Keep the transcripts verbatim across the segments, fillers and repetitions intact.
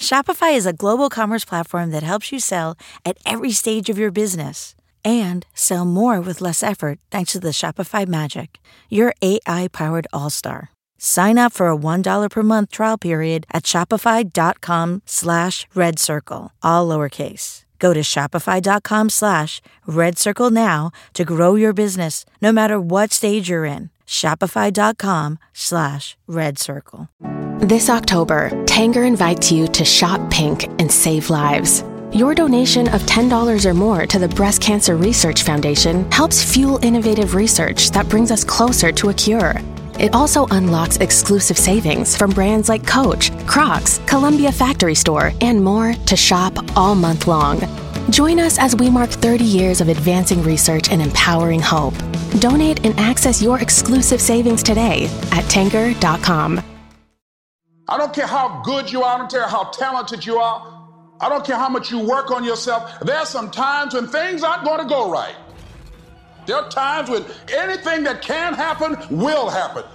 Shopify is a global commerce platform that helps you sell at every stage of your business and sell more with less effort thanks to the Shopify Magic, your A I-powered all-star. Sign up for a one dollar per month trial period at shopify.com slash red circle, all lowercase. Go to shopify.com slash red circle now to grow your business no matter what stage you're in. Shopify.com slash red circle. This October, Tanger invites you to shop pink and save lives. Your donation of ten dollars or more to the Breast Cancer Research Foundation helps fuel innovative research that brings us closer to a cure. It also unlocks exclusive savings from brands like Coach, Crocs, Columbia Factory Store, and more to shop all month long. Join us as we mark thirty years of advancing research and empowering hope. Donate and access your exclusive savings today at tanger dot com. I don't care how good you are. I don't care how talented you are. I don't care how much you work on yourself. There are some times when things aren't going to go right. There are times when anything that can happen will happen.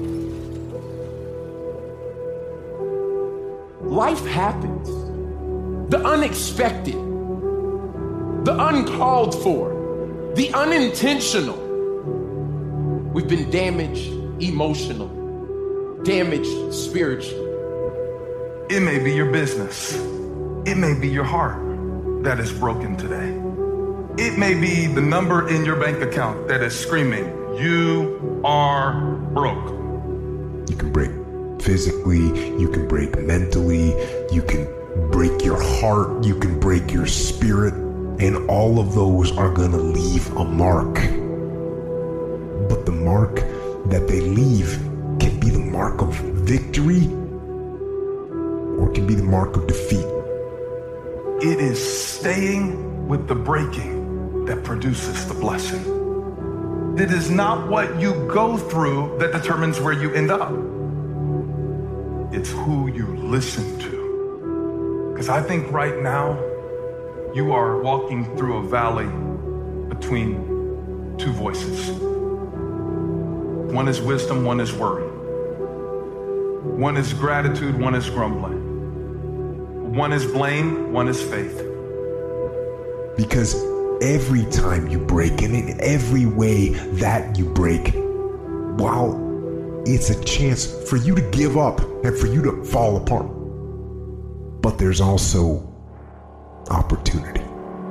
Life happens. The unexpected, the uncalled for, the unintentional. We've been damaged emotionally, damaged spiritually. It may be your business. It may be your heart that is broken today. It may be the number in your bank account that is screaming, you are broke. You can break physically, you can break mentally, you can break your heart, you can break your spirit, and all of those are going to leave a mark. But the mark that they leave can be the mark of victory or it can be the mark of defeat. It is staying with the breaking that produces the blessing. It is not what you go through that determines where you end up. It's who you listen to. Because I think right now, you are walking through a valley between two voices. One is wisdom, one is worry. One is gratitude, one is grumbling. One is blame, one is faith. Because every time you break, and in every way that you break, while it's a chance for you to give up and for you to fall apart, but there's also opportunity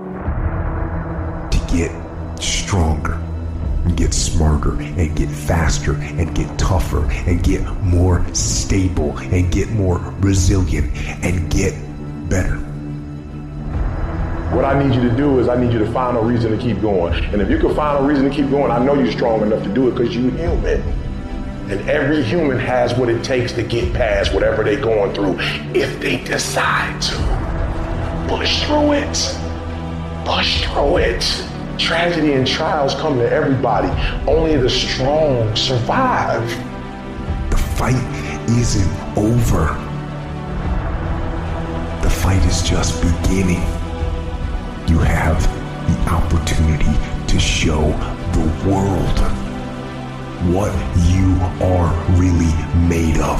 to get stronger and get smarter and get faster and get tougher and get more stable and get more resilient and get better. What I need you to do is I need you to find a reason to keep going. And if you can find a reason to keep going, I know you're strong enough to do it because you're human. And every human has what it takes to get past whatever they're going through if they decide to. Push through it. Push through it. Tragedy and trials come to everybody. Only the strong survive. The fight isn't over. The fight is just beginning. You have the opportunity to show the world what you are really made of.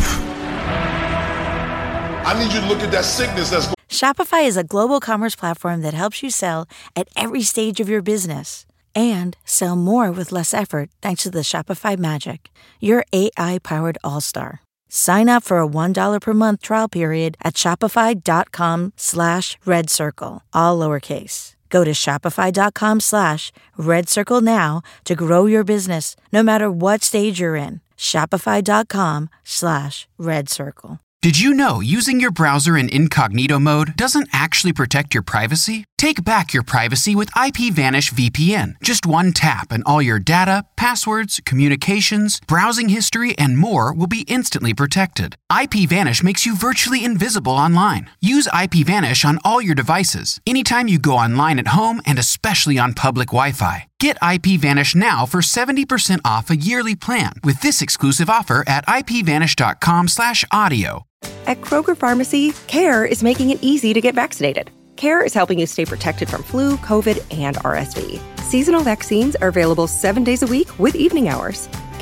I need you to look at that sickness that's going. Shopify is a global commerce platform that helps you sell at every stage of your business and sell more with less effort thanks to the Shopify Magic, your A I-powered all-star. Sign up for a one dollar per month trial period at shopify.com slash red circle, all lowercase. Go to shopify.com slash red circle now to grow your business no matter what stage you're in. Shopify.com slash red circle. Did you know using your browser in incognito mode doesn't actually protect your privacy? Take back your privacy with IPVanish V P N. Just one tap and all your data, passwords, communications, browsing history, and more will be instantly protected. IPVanish makes you virtually invisible online. Use IPVanish on all your devices, anytime you go online at home and especially on public Wi-Fi. Get IPVanish now for seventy percent off a yearly plan with this exclusive offer at ipvanish.com slash audio. At Kroger Pharmacy, CARE is making it easy to get vaccinated. CARE is helping you stay protected from flu, COVID, and R S V. Seasonal vaccines are available seven days a week with evening hours.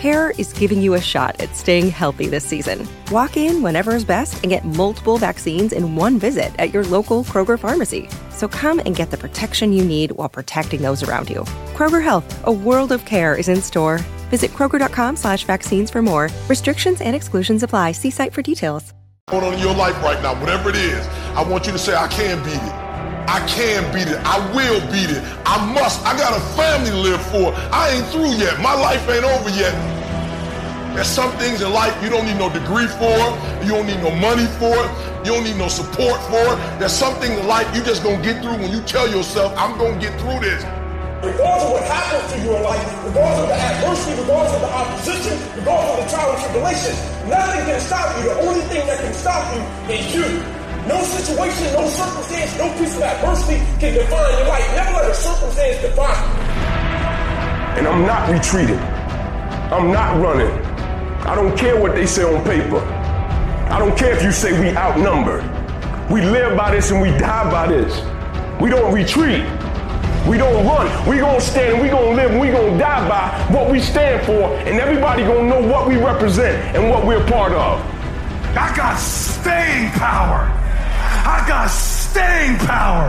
CARE is giving you a shot at staying healthy this season. Walk in whenever is best and get multiple vaccines in one visit at your local Kroger pharmacy. So come and get the protection you need while protecting those around you. Kroger Health, a world of care is in store. Visit Kroger.com slash vaccines for more. Restrictions and exclusions apply. See site for details. Going on in your life right now, whatever it is, I want you to say, I can beat it. I can beat it. I will beat it. I must. I got a family to live for. I ain't through yet. My life ain't over yet. There's some things in life you don't need no degree for. You don't need no money for it. You don't need no support for it. There's some things in life you just gonna get through when you tell yourself, I'm gonna get through this. Regardless of what happens to you in life, regardless of the adversity, regardless of the opposition, regardless of the trial and tribulation, nothing can stop you. The only thing that can stop you is you. No situation, no circumstance, no piece of adversity can define your life. Never let a circumstance define you. And I'm not retreating. I'm not running. I don't care what they say on paper. I don't care if you say we outnumbered. We live by this and we die by this. We don't retreat. We don't run. We gonna stand and we gonna live and we gonna die by what we stand for, and everybody gonna know what we represent and what we're part of. I got staying power. I got staying power.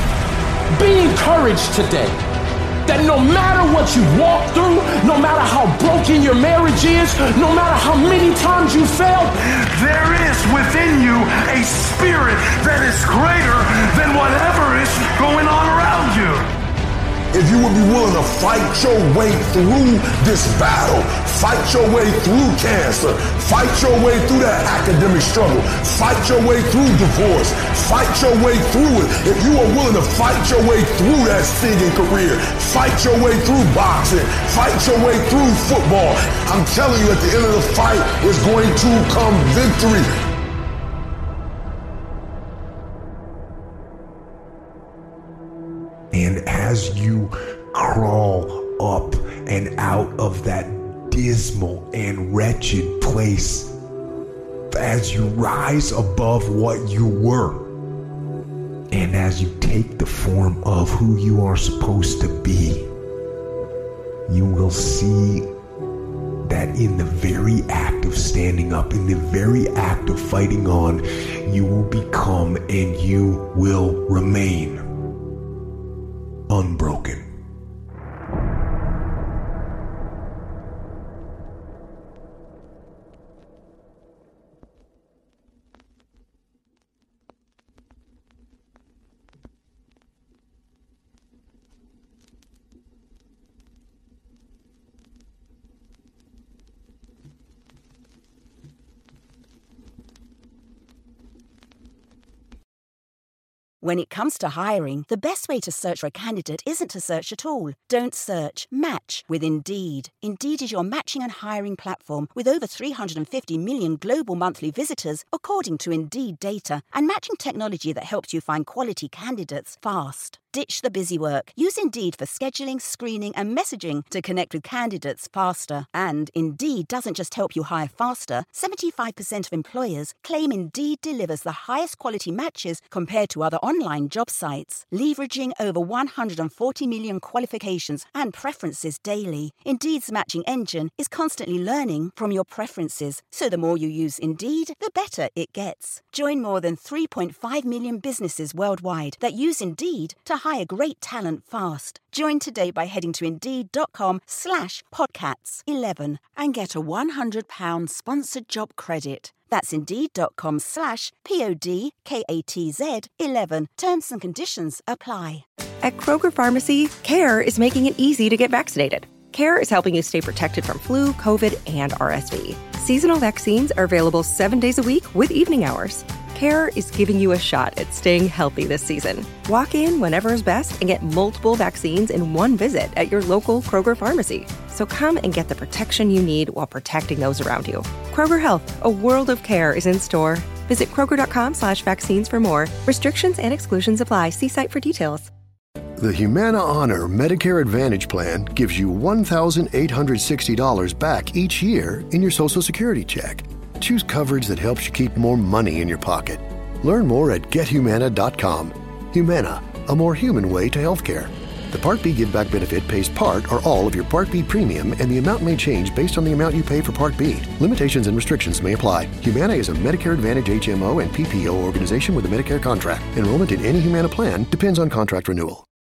Be encouraged today that no matter what you walk through, no matter how broken your marriage is, no matter how many times you failed, there is within you a spirit that is greater than whatever is going on around you. If you would be willing to fight your way through this battle, fight your way through cancer, fight your way through that academic struggle, fight your way through divorce, fight your way through it. If you are willing to fight your way through that singing career, fight your way through boxing, fight your way through football, I'm telling you, at the end of the fight is going to come victory. And as you crawl up and out of that dismal and wretched place, as you rise above what you were, and as you take the form of who you are supposed to be, you will see that in the very act of standing up, in the very act of fighting on, you will become and you will remain unbroken. When it comes to hiring, the best way to search for a candidate isn't to search at all. Don't search, match with Indeed. Indeed is your matching and hiring platform with over three hundred fifty million global monthly visitors, according to Indeed data, and matching technology that helps you find quality candidates fast. Ditch the busy work. Use Indeed for scheduling, screening, and messaging to connect with candidates faster. And Indeed doesn't just help you hire faster. seventy-five percent of employers claim Indeed delivers the highest quality matches compared to other online job sites, leveraging over one hundred forty million qualifications and preferences daily. Indeed's matching engine is constantly learning from your preferences, so the more you use Indeed, the better it gets. Join more than three point five million businesses worldwide that use Indeed to hire great talent fast. Join today by heading to Indeed.com slash Podcats eleven and get a one hundred pounds sponsored job credit. That's Indeed.com slash P-O-D-K-A-T-Z 11. Terms and conditions apply. At Kroger Pharmacy, CARE is making it easy to get vaccinated. CARE is helping you stay protected from flu, COVID, and R S V. Seasonal vaccines are available seven days a week with evening hours. CARE is giving you a shot at staying healthy this season. Walk in whenever is best and get multiple vaccines in one visit at your local Kroger pharmacy. So come and get the protection you need while protecting those around you. Kroger Health, a world of care is in store. Visit Kroger.com slash vaccines for more. Restrictions and exclusions apply. See site for details. The Humana Honor Medicare Advantage Plan gives you one thousand eight hundred sixty dollars back each year in your Social Security check. Choose coverage that helps you keep more money in your pocket. Learn more at get humana dot com. Humana, a more human way to healthcare. The Part B Give Back benefit pays part or all of your Part B premium, and the amount may change based on the amount you pay for Part B. Limitations and restrictions may apply. Humana is a Medicare Advantage H M O and P P O organization with a Medicare contract. Enrollment in any Humana plan depends on contract renewal.